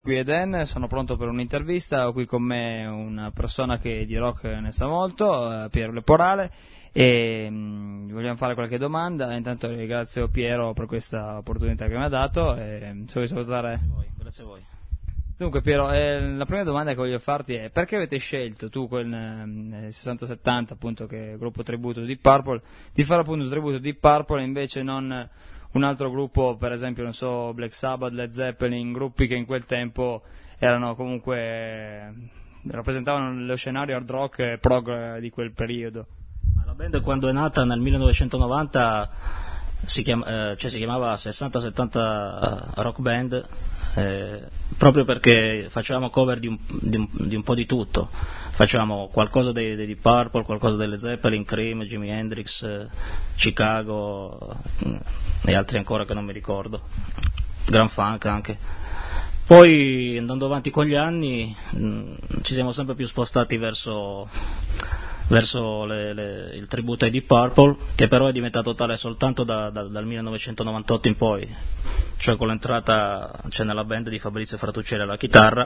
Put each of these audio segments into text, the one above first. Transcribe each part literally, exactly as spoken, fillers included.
Qui è Dan, sono pronto per un'intervista. Ho qui con me una persona che di rock ne sa molto, Piero Leporale, e mh, vogliamo fare qualche domanda. Intanto ringrazio Piero per questa opportunità che mi ha dato e se vuoi salutare. Grazie a voi. Grazie a voi. Dunque Piero, eh, la prima domanda che voglio farti è: perché avete scelto tu quel eh, sessanta settanta, appunto, che è il gruppo tributo di Deep Purple, di fare appunto un tributo di Deep Purple e invece non un altro gruppo, per esempio, non so, Black Sabbath, Led Zeppelin, gruppi che in quel tempo erano comunque, eh, rappresentavano lo scenario hard rock e prog di quel periodo? Ma la band, quando è nata nel millenovecentonovanta, si, chiama, eh, cioè si chiamava sessanta settanta Rock Band, eh, proprio perché facevamo cover di un, di, un, di un po' di tutto. Facevamo qualcosa dei, dei Deep Purple, qualcosa delle Zeppelin, Cream, Jimi Hendrix, eh, Chicago e altri ancora che non mi ricordo, Grand Funk anche. Poi, andando avanti con gli anni, mh, ci siamo sempre più spostati verso, verso le, le, il tributo ai Deep Purple, che però è diventato tale soltanto da, da, dal millenovecentonovantotto in poi, cioè con l'entrata, cioè, nella band di Fabrizio Fratuccelli alla chitarra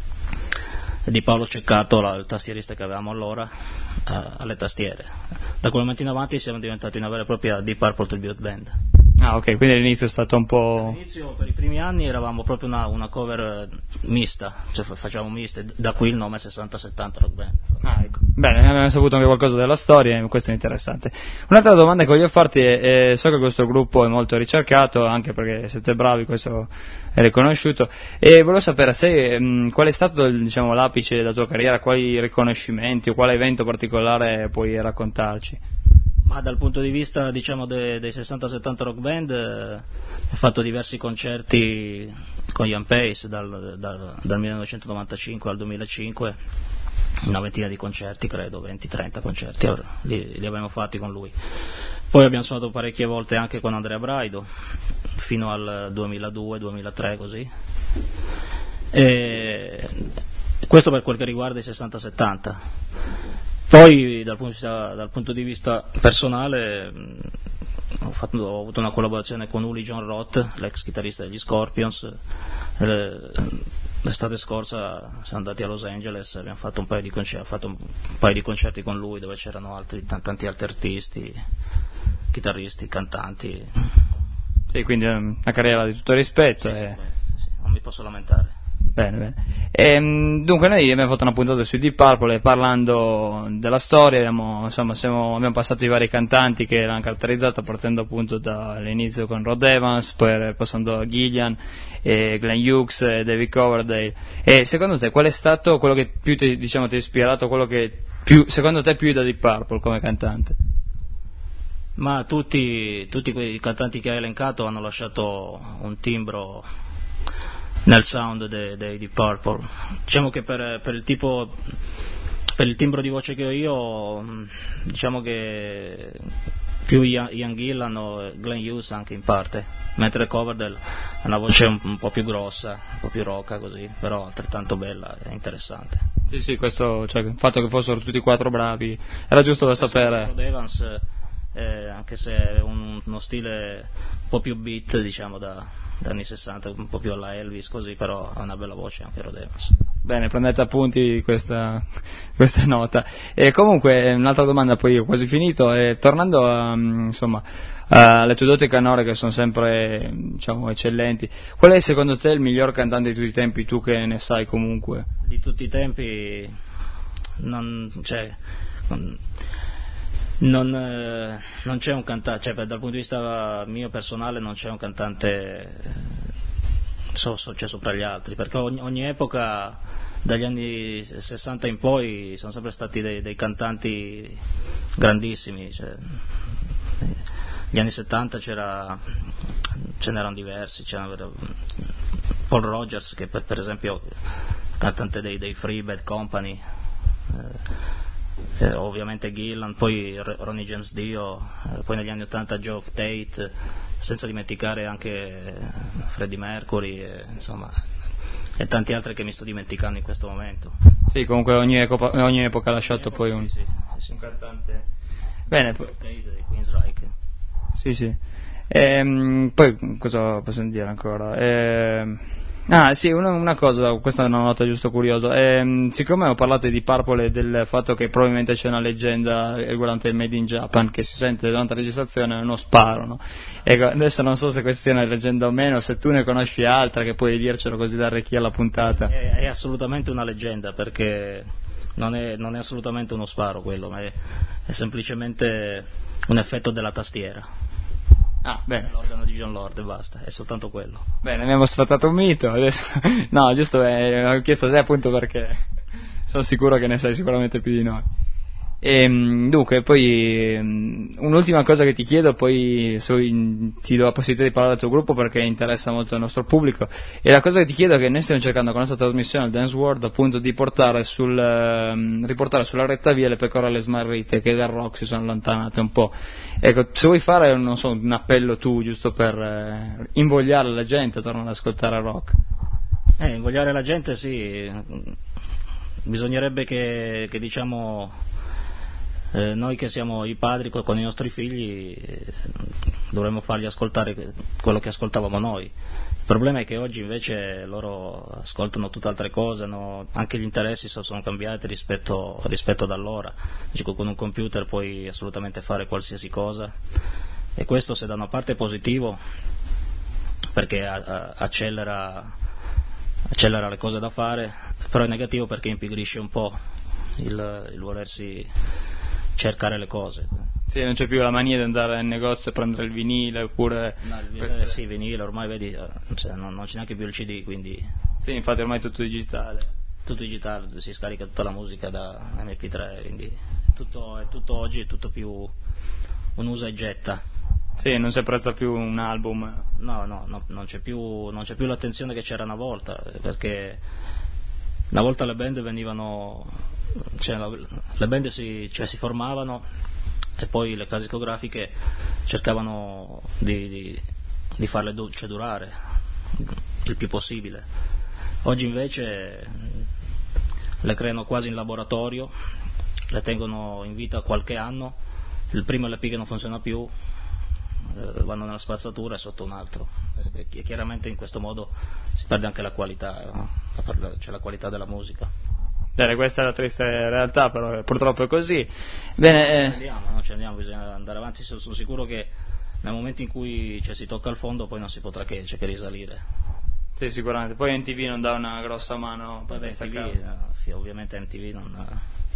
e di Paolo Ceccato, la, il tastierista che avevamo allora, eh, alle tastiere. Da quel momento in avanti siamo diventati una vera e propria Deep Purple Tribute Band. Ah, ok, quindi all'inizio è stato un po'... All'inizio, per i primi anni, eravamo proprio una, una cover mista, cioè facevamo miste, da qui il nome sessanta settanta Rock Band. Ah, ecco. Bene, abbiamo saputo anche qualcosa della storia e questo è interessante. Un'altra domanda che voglio farti è, è so che questo gruppo è molto ricercato, anche perché siete bravi, questo è riconosciuto, e volevo sapere se, mh, qual è stato, diciamo, l'apice della tua carriera, quali riconoscimenti o quale evento particolare puoi raccontarci? Ma dal punto di vista, diciamo, de, dei sessanta settanta Rock Band, eh, ho fatto diversi concerti con Ian Pace dal, dal, dal millenovecentonovantacinque al duemilacinque, una ventina di concerti, credo, venti trenta concerti, li, li abbiamo fatti con lui. Poi abbiamo suonato parecchie volte anche con Andrea Braido, fino al duemiladue duemilatré, così. E questo per quel che riguarda i sessanta settanta. Poi dal punto di vista, dal punto di vista personale, mh, ho, fatto, ho avuto una collaborazione con Uli John Roth, l'ex chitarrista degli Scorpions. Eh, l'estate scorsa siamo andati a Los Angeles, abbiamo fatto un paio di concerti, ho fatto un paio di concerti con lui dove c'erano altri, tanti altri artisti, chitarristi, cantanti. Sì, quindi è una carriera di tutto rispetto. Sì, e... sì, beh, sì, non mi posso lamentare. Bene, bene. E, dunque noi abbiamo fatto una puntata sui Deep Purple e parlando della storia abbiamo, insomma, siamo, abbiamo passato i vari cantanti che l'hanno caratterizzata, partendo appunto dall'inizio con Rod Evans, poi passando a Gillan, e Glenn Hughes e David Coverdale. E secondo te qual è stato quello che più ti, diciamo, ti ha ispirato, quello che più, secondo te più da Deep Purple come cantante? Ma tutti, tutti quei cantanti che hai elencato hanno lasciato un timbro nel sound dei, dei Deep Purple. Diciamo che per, per il tipo, per il timbro di voce che ho io, diciamo che più Ian, Ian Gillan o Glenn Hughes anche in parte, mentre Coverdale ha una voce un, un po' più grossa, un po' più rocca così, però altrettanto bella e interessante. Sì, sì, questo, cioè, il fatto che fossero tutti quattro bravi era giusto da sapere. Rod Evans, eh, anche se è un, uno stile un po' più beat, diciamo, da, da anni sessanta, un po' più alla Elvis, così, però ha una bella voce anche Rod Evans. Bene, prendete appunti questa, questa nota. E comunque un'altra domanda, poi ho quasi finito, e tornando a, insomma, alle tue doti canore che sono sempre, diciamo, eccellenti, qual è secondo te il miglior cantante di tutti i tempi, tu che ne sai comunque? Di tutti i tempi non, cioè, non, non, eh, non c'è un cantante, cioè, dal punto di vista mio personale non c'è un cantante so, so, cioè, sopra gli altri, perché ogni, ogni epoca dagli anni sessanta in poi sono sempre stati dei, dei cantanti grandissimi, cioè, negli anni settanta c'era, ce n'erano diversi, c'era Paul Rogers che per, per esempio cantante dei, dei Free Bad Company, eh, eh, ovviamente Gillan, poi Ronnie James Dio, eh, poi negli anni ottanta Geoff Tate, senza dimenticare anche Freddie Mercury, eh, insomma, e tanti altri che mi sto dimenticando in questo momento. Sì, comunque ogni epoca, ogni epoca ha lasciato ogni poi epoca, un, sì, sì, sì. un cantante. Bene, poi... Geoff Tate dei Queensryche. Sì, sì. Ehm, poi cosa possiamo dire ancora? Ehm, Ah sì, una, una cosa, questa è una nota giusto curiosa, ehm, siccome ho parlato di Purple e del fatto che probabilmente c'è una leggenda riguardante il Made in Japan che si sente durante la registrazione, uno sparo, no? Ecco, adesso non so se questa sia una leggenda o meno, se tu ne conosci altra che puoi dircelo così dare chi alla puntata. È, è assolutamente una leggenda, perché non è, non è assolutamente uno sparo quello, ma è, è semplicemente un effetto della tastiera. Ah, bene. L'organo di John Lord e basta, è soltanto quello. Bene, abbiamo sfatato un mito, adesso... no, giusto, eh, ho chiesto a te appunto perché sono sicuro che ne sai sicuramente più di noi. E, dunque, poi un'ultima cosa che ti chiedo, poi so, ti do la possibilità di parlare del tuo gruppo perché interessa molto il nostro pubblico, e la cosa che ti chiedo è che noi stiamo cercando con la nostra trasmissione al Dance World appunto di portare sul, riportare sulla retta via le pecore alle smarrite che dal rock si sono allontanate un po'. Ecco, se vuoi fare, non so, un appello tu giusto per eh, invogliare la gente a tornare ad ascoltare rock. Eh, invogliare la gente sì, bisognerebbe che, che diciamo... Eh, noi che siamo i padri con i nostri figli eh, dovremmo fargli ascoltare quello che ascoltavamo noi. Il problema è che oggi invece loro ascoltano tutt'altre cose, no? Anche gli interessi sono cambiati rispetto, rispetto ad allora. Con un computer puoi assolutamente fare qualsiasi cosa, e questo, se da una parte è positivo perché a, a, accelera, accelera le cose da fare, però è negativo perché impigrisce un po' il, il volersi cercare le cose. Sì, non c'è più la mania di andare al negozio e prendere il vinile oppure... No, il vinile, queste... sì, il vinile ormai vedi, cioè, non, non c'è neanche più il C D, quindi... Sì, infatti ormai è tutto digitale. Tutto digitale, si scarica tutta la musica da M P tre, quindi tutto, è tutto oggi è tutto più un usa e getta. Sì, non si apprezza più un album. No, no, no, non c'è più, non c'è più l'attenzione che c'era una volta, perché una volta le band venivano... Cioè, le band si, cioè, si formavano e poi le case discografiche cercavano di, di, di farle du- cioè, durare il più possibile. Oggi invece le creano quasi in laboratorio, le tengono in vita qualche anno, il primo L P che non funziona più eh, vanno nella spazzatura e sotto un altro, e chiaramente in questo modo si perde anche la qualità, no? Cioè la qualità della musica. Bene, questa è la triste realtà, però purtroppo è così. Bene, eh... ci andiamo, no? Ci andiamo, bisogna andare avanti. Sono sicuro che nel momento in cui cioè, si tocca il fondo poi non si potrà che, cioè, che risalire. Sì, sicuramente. Poi M T V non dà una grossa mano per questa causa. No, ovviamente M T V non,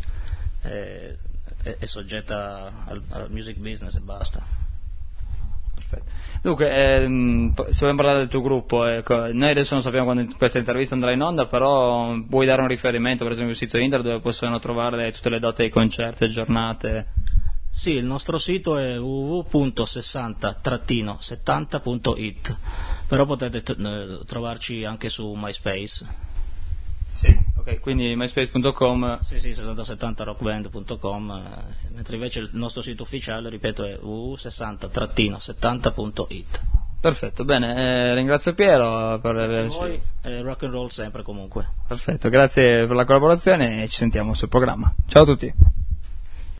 è, è, è soggetta al, al music business e basta. Perfetto. Dunque, ehm, se vogliamo parlare del tuo gruppo, ecco, noi adesso non sappiamo quando questa intervista andrà in onda, però vuoi dare un riferimento, per esempio il sito internet dove possono trovare tutte le date dei concerti, aggiornate? Sì, il nostro sito è w w w punto sessanta settanta punto i t, però potete t- trovarci anche su MySpace. Sì, ok, quindi myspace punto com. Sì, sì, sessanta settanta rockband punto com, eh, mentre invece il nostro sito ufficiale, ripeto, è w w w punto sessanta settanta punto i t. Perfetto, bene, eh, ringrazio Piero per averci. Voi, eh, rock and roll sempre comunque. Perfetto, grazie per la collaborazione e ci sentiamo sul programma. Ciao a tutti.